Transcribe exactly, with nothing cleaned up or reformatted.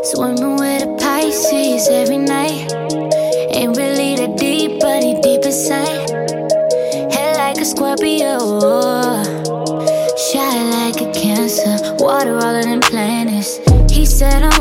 Swimming with a Pisces every night. Ain't really that deep, but he deep inside. Head like a Scorpio, shy like a Cancer. Water all of them planets. He said I'm